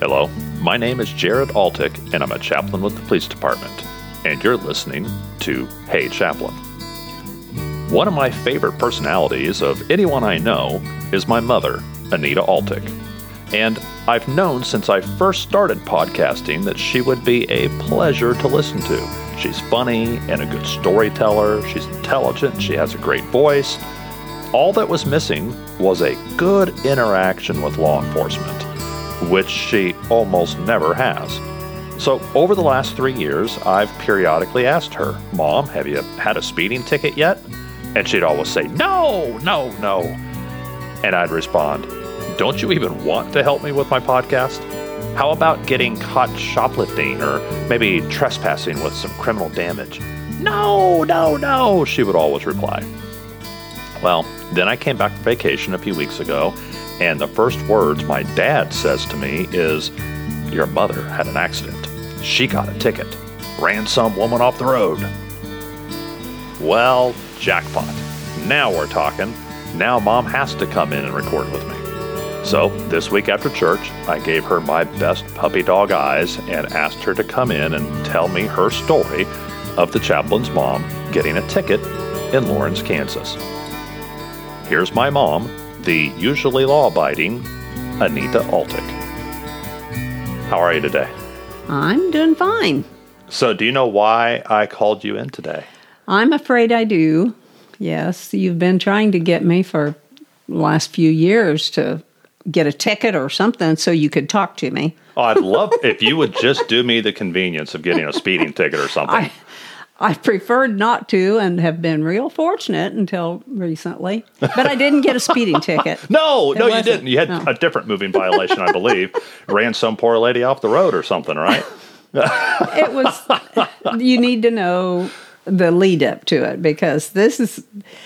Hello, my name is Jared Altick, and I'm a chaplain with the police department. And you're listening to Hey Chaplain. One of my favorite personalities of anyone I know is my mother, Anita Altick. And I've known since I first started podcasting that she would be a pleasure to listen to. She's funny and a good storyteller. She's intelligent. She has a great voice. All that was missing was a good interaction with law enforcement, which she almost never has. So over the last 3 years, I've periodically asked her, "Mom, have you had a speeding ticket yet?" And she'd always say, "No, no, no." And I'd respond, "Don't you even want to help me with my podcast? How about getting caught shoplifting or maybe trespassing with some criminal damage?" "No, no, no," she would always reply. Well, then I came back from vacation a few weeks ago, and the first words my dad says to me is, "Your mother had an accident. She got a ticket. Ran some woman off the road." Well, jackpot. Now we're talking. Now Mom has to come in and record with me. So this week after church, I gave her my best puppy dog eyes and asked her to come in and tell me her story of the chaplain's mom getting a ticket in Lawrence, Kansas. Here's my mom, the usually law-abiding Anita Altick. How are you today? I'm doing fine. So do you know why I called you in today? I'm afraid I do. Yes, you've been trying to get me for the last few years to get a ticket or something so you could talk to me. Oh, I'd love if you would just do me the convenience of getting a speeding ticket or something. I preferred not to and have been real fortunate until recently. But I didn't get a speeding ticket. No, you didn't. You had a different moving violation, I believe. Ran some poor lady off the road or something, right? It was, you need to know the lead up to it because this is,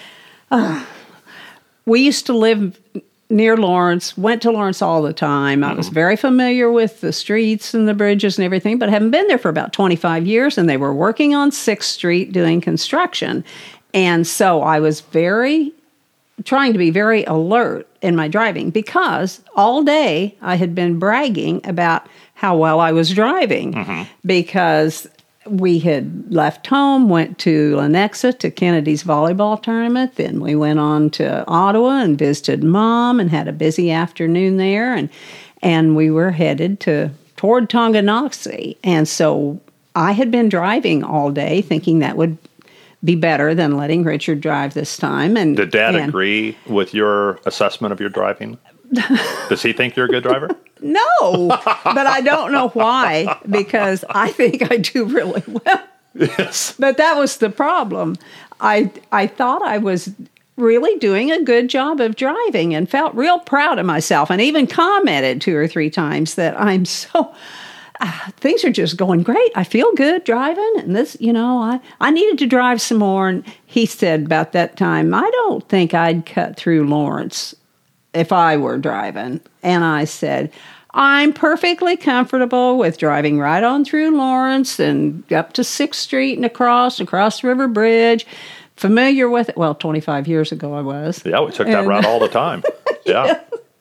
we used to live near Lawrence, went to Lawrence all the time. I was very familiar with the streets and the bridges and everything, but I haven't been there for about 25 years, and they were working on 6th Street doing construction. And so I was trying to be very alert in my driving because all day I had been bragging about how well I was driving because we had left home, went to Lenexa to Kennedy's volleyball tournament. Then we went on to Ottawa and visited Mom and had a busy afternoon there. And we were headed toward Tonganoxie. And so I had been driving all day thinking that would be better than letting Richard drive this time. And did Dad agree with your assessment of your driving? Does he think you're a good driver? No, but I don't know why, because I think I do really well. Yes. But that was the problem. I thought I was really doing a good job of driving and felt real proud of myself and even commented 2 or 3 times that I'm so... things are just going great. I feel good driving. And this, I needed to drive some more. And he said about that time, "I don't think I'd cut through Lawrence if I were driving." And I said, "I'm perfectly comfortable with driving right on through Lawrence and up to 6th Street and across the River Bridge. Familiar with it." Well, 25 years ago I was. Yeah, we took that route all the time. Yeah.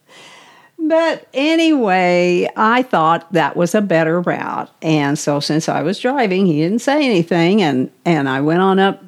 But anyway, I thought that was a better route. And so since I was driving, he didn't say anything. And I went on up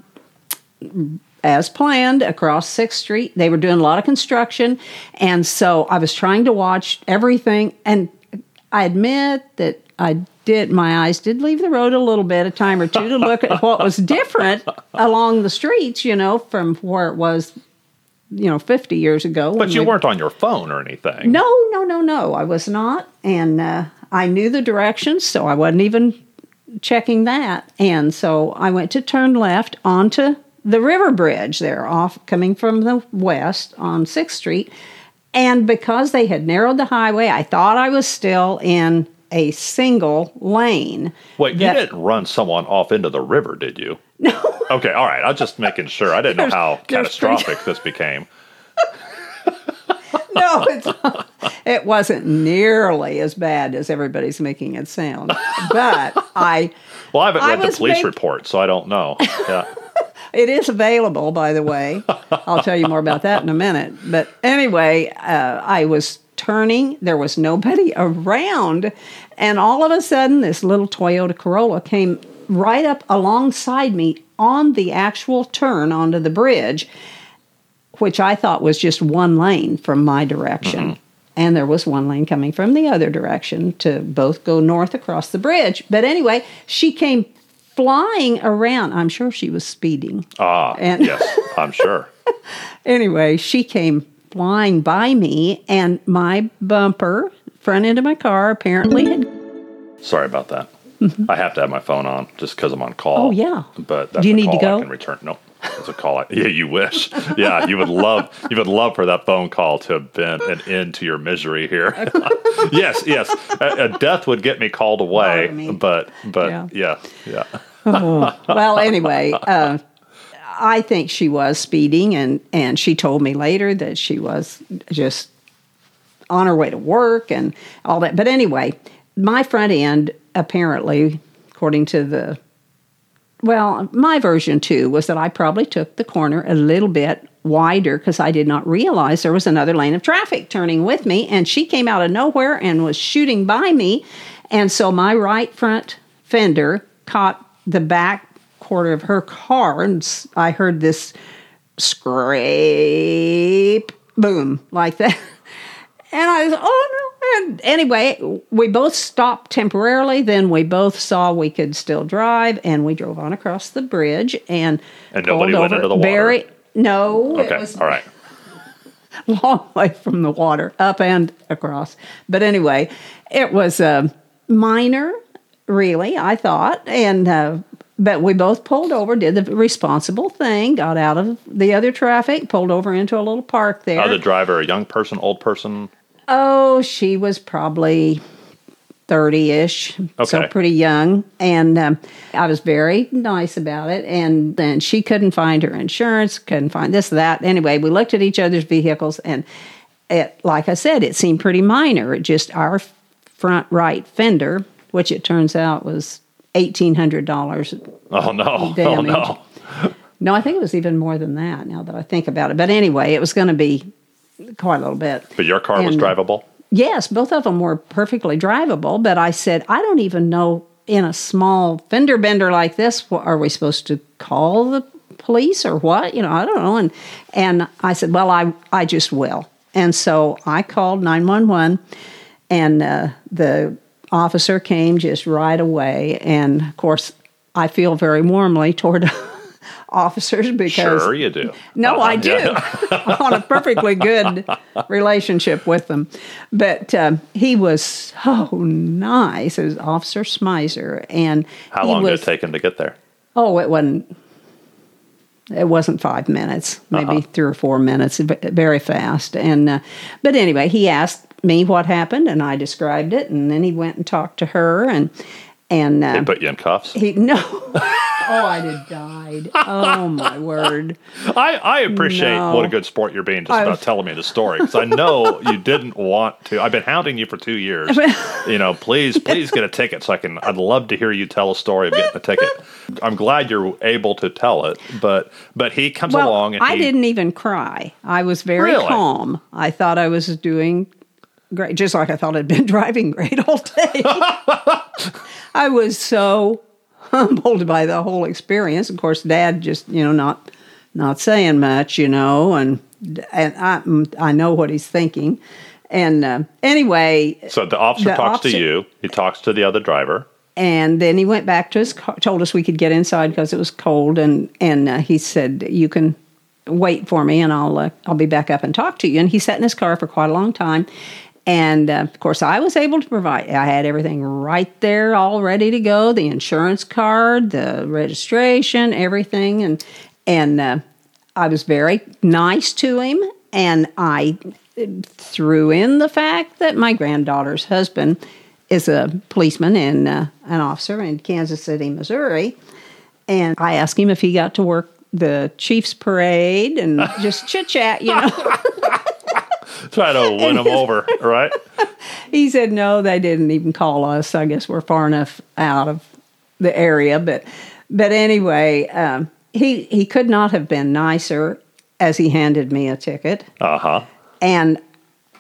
as planned across 6th Street. They were doing a lot of construction. And so I was trying to watch everything. And I admit that my eyes did leave the road a little bit, a time or two, to look at what was different along the streets, from where it was 50 years ago. But you weren't on your phone or anything. No, I was not. And I knew the directions, so I wasn't even checking that. And so I went to turn left onto the River Bridge there, coming from the west on 6th Street. And because they had narrowed the highway, I thought I was still in a single lane. Wait, you didn't run someone off into the river, did you? No. Okay, all right. I was just making sure. I didn't know how catastrophic this became. No, it wasn't nearly as bad as everybody's making it sound. But I haven't read the police report, so I don't know. Yeah. It is available, by the way. I'll tell you more about that in a minute. But anyway, I was turning. There was nobody around. And all of a sudden, this little Toyota Corolla came right up alongside me on the actual turn onto the bridge, which I thought was just one lane from my direction. Mm-hmm. And there was one lane coming from the other direction to both go north across the bridge. But anyway, she came flying around. I'm sure she was speeding. Yes, I'm sure. Anyway, she came flying by me, and my bumper, front end of my car, apparently had... Sorry about that. I have to have my phone on just because I'm on call. Oh, yeah. But that's Do you a need call to go? I can return. No, it's a call. Yeah, you wish. Yeah, you would love for that phone call to have been an end to your misery here. Yes. A death would get me called away, but yeah. Oh. Well, anyway, I think she was speeding, and she told me later that she was just on her way to work and all that. But anyway, my front end, apparently, according to my version too, was that I probably took the corner a little bit wider because I did not realize there was another lane of traffic turning with me, and she came out of nowhere and was shooting by me. And so my right front fender caught the back quarter of her car, and I heard this scrape, boom, like that. And I was, oh no. And anyway, we both stopped temporarily. Then we both saw we could still drive, and we drove on across the bridge and nobody went into the water. No. Okay. It was all right. Long way from the water, up and across. But anyway, it was minor, really, I thought. And but we both pulled over, did the responsible thing, got out of the other traffic, pulled over into a little park there. The driver, a young person, old person? Oh, she was probably 30-ish, so pretty young. And I was very nice about it. And then she couldn't find her insurance, couldn't find this, that. Anyway, we looked at each other's vehicles, and like I said, it seemed pretty minor. It just our front right fender, which it turns out was $1,800. Oh, no. Damage. Oh, no. No, I think it was even more than that now that I think about it. But anyway, it was going to be quite a little bit. But your car was drivable? Yes, both of them were perfectly drivable. But I said, I don't even know, in a small fender bender like this, are we supposed to call the police or what? I don't know. And I said, well, I just will. And so I called 911, and the officer came just right away. And, of course, I feel very warmly toward officers because... Sure you do. No, I do. I'm on a perfectly good relationship with them. But he was so nice. It was Officer Smizer. And how long did it take him to get there? Oh, it wasn't 5 minutes, maybe 3 or 4 minutes, very fast. And but anyway, he asked me what happened, and I described it, and then he went and talked to her, and they put you in cuffs? No. Oh, I'd have died. Oh, my word. I appreciate what a good sport you're being just about telling me the story, because I know you didn't want to. I've been hounding you for 2 years. Please get a ticket I'd love to hear you tell a story of getting a ticket. I'm glad you're able to tell it, but he comes along and I didn't even cry. I was very calm. I thought I was doing great, just like I thought I'd been driving great all day. I was so humbled by the whole experience. Of course, Dad just, not saying much, and I know what he's thinking. And anyway, so the officer talks to you. He talks to the other driver, and then he went back to his car. Told us we could get inside because it was cold, and he said, "You can wait for me, and I'll be back up and talk to you." And he sat in his car for quite a long time. And, of course, I was able to provide. I had everything right there all ready to go, the insurance card, the registration, everything. And I was very nice to him. And I threw in the fact that my granddaughter's husband is a policeman and an officer in Kansas City, Missouri. And I asked him if he got to work the Chiefs parade and just chit-chat, Try to win them over, right? He said, no, they didn't even call us. I guess we're far enough out of the area. But anyway, he could not have been nicer as he handed me a ticket. Uh-huh. And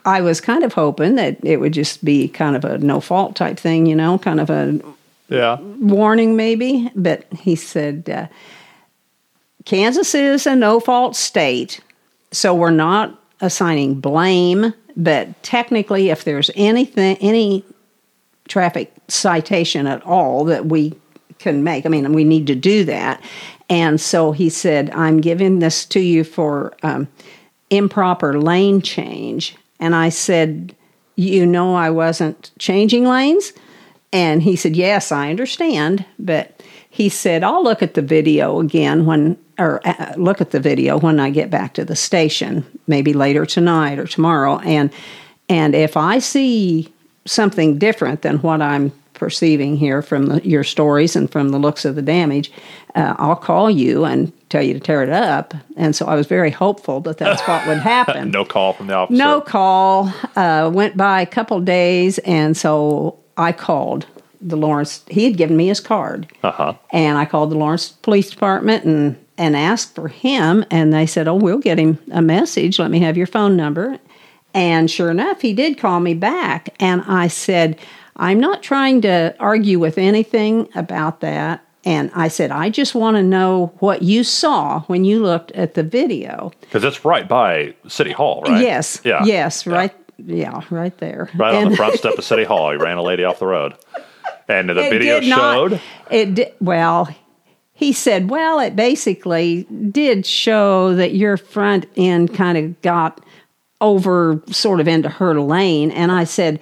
I was kind of hoping that it would just be kind of a no fault type thing, kind of a warning maybe. But he said, Kansas is a no fault state, so we're not assigning blame. But technically, if there's any traffic citation at all that we can make, we need to do that. And so he said, I'm giving this to you for improper lane change. And I said, I wasn't changing lanes? And he said, yes, I understand. But he said, I'll look at the video again look at the video when I get back to the station, maybe later tonight or tomorrow. And if I see something different than what I'm perceiving here from your stories and from the looks of the damage, I'll call you and tell you to tear it up. And so I was very hopeful that that's what would happen. No call from the officer? No call. Went by a couple days, and so I called the Lawrence. He had given me his card. And I called the Lawrence Police Department and asked for him, and they said, we'll get him a message. Let me have your phone number. And sure enough, he did call me back. And I said, I'm not trying to argue with anything about that. And I said, I just want to know what you saw when you looked at the video. Because it's right by City Hall, right? Yes. Yeah. Yes, right. Yeah, right there. Right on the front step of City Hall. He ran a lady off the road. And the video showed? Well, he said, it basically did show that your front end kind of got over sort of into her lane. And I said,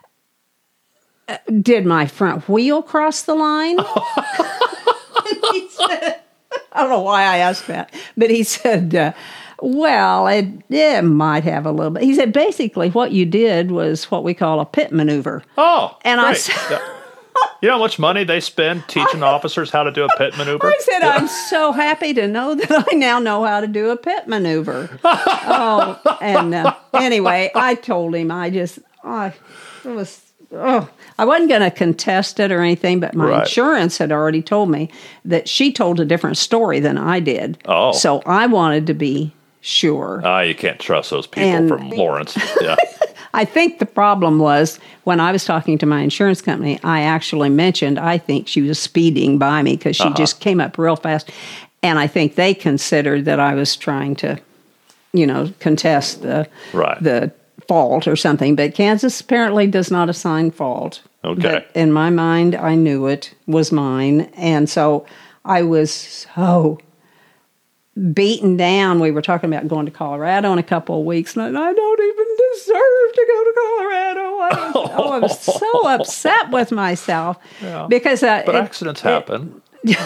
did my front wheel cross the line? He said, I don't know why I asked that, but he said, it might have a little bit. He said, basically what you did was what we call a pit maneuver. Oh, and great. I said, you know how much money they spend teaching officers how to do a pit maneuver? I said, I'm so happy to know that I now know how to do a pit maneuver. Anyway, I told him, I wasn't going to contest it or anything, but my insurance had already told me that she told a different story than I did. Oh. So I wanted to be sure. You can't trust those people from Lawrence. Yeah. I think the problem was when I was talking to my insurance company, I actually mentioned I think she was speeding by me because she just came up real fast. And I think they considered that I was trying to, contest the fault or something. But Kansas apparently does not assign fault. Okay. But in my mind, I knew it was mine. And so I was so beaten down. We were talking about going to Colorado in a couple of weeks, and I don't even deserve to go to Colorado. I was so upset with myself because but accidents happen.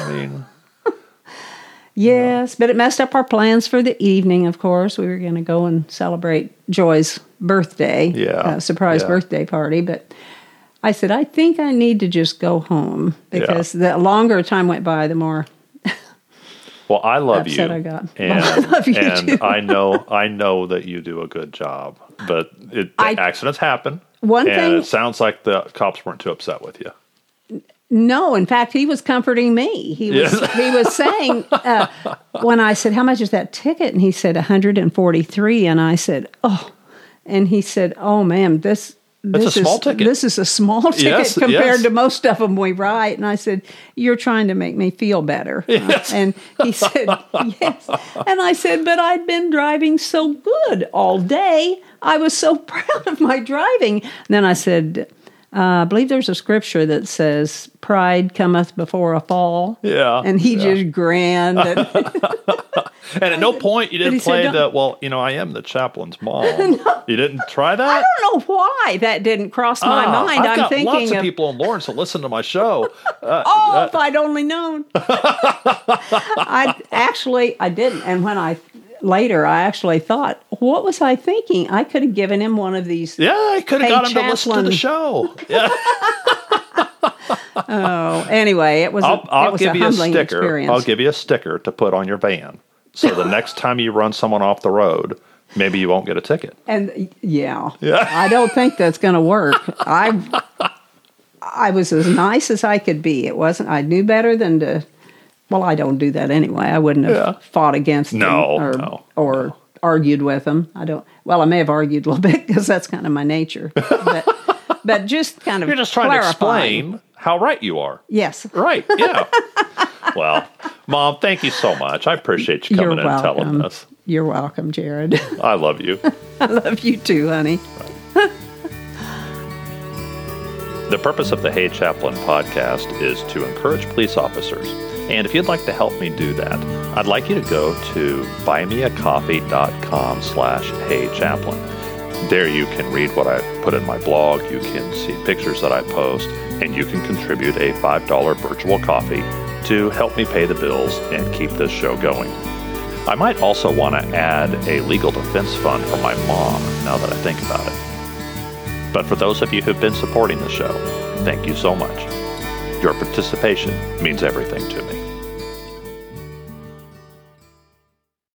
Yes, but it messed up our plans for the evening. Of course, we were going to go and celebrate Joy's birthday, surprise birthday party. But I said, I think I need to just go home because the longer time went by, the more. Well, I love you. Upset I got. And, I love you too. I know that you do a good job, but accidents happen. It sounds like the cops weren't too upset with you. No, in fact, he was comforting me. He was saying, when I said, how much is that ticket? And he said, $143. And I said, oh. And he said, oh, ma'am, this a small ticket. This is a small ticket compared to most of them we write. And I said, you're trying to make me feel better. Yes. And he said, yes. And I said, but I'd been driving so good all day. I was so proud of my driving. And then I said, I believe there's a scripture that says, pride cometh before a fall. Yeah. And he just grinned. And at no point you didn't play I am the chaplain's mom. No. You didn't try that? I don't know why that didn't cross my mind. I've got lots of people in Lawrence that listen to my show. If I'd only known. I didn't. And when I actually thought, what was I thinking? I could have given him one of these. Yeah, I could have got him to listen to the show. Yeah. Anyway, it was I'll give you a sticker. Experience. I'll give you a sticker to put on your van. So the next time you run someone off the road, maybe you won't get a ticket. And I don't think that's going to work. I was as nice as I could be. It wasn't. I knew better than to. Well, I don't do that anyway. I wouldn't have fought against them or argued with them. I may have argued a little bit because that's kind of my nature. But just kind of You're just trying to explain how right you are. Yes. Right, yeah. Well, Mom, thank you so much. I appreciate you coming in and telling us. You're welcome, Jared. I love you. I love you too, honey. The purpose of the Hey Chaplain podcast is to encourage police officers. And if you'd like to help me do that, I'd like you to go to buymeacoffee.com/HeyChaplain. There you can read what I put in my blog, you can see pictures that I post, and you can contribute a $5 virtual coffee to help me pay the bills and keep this show going. I might also want to add a legal defense fund for my mom, now that I think about it. But for those of you who've been supporting the show, thank you so much. Your participation means everything to me.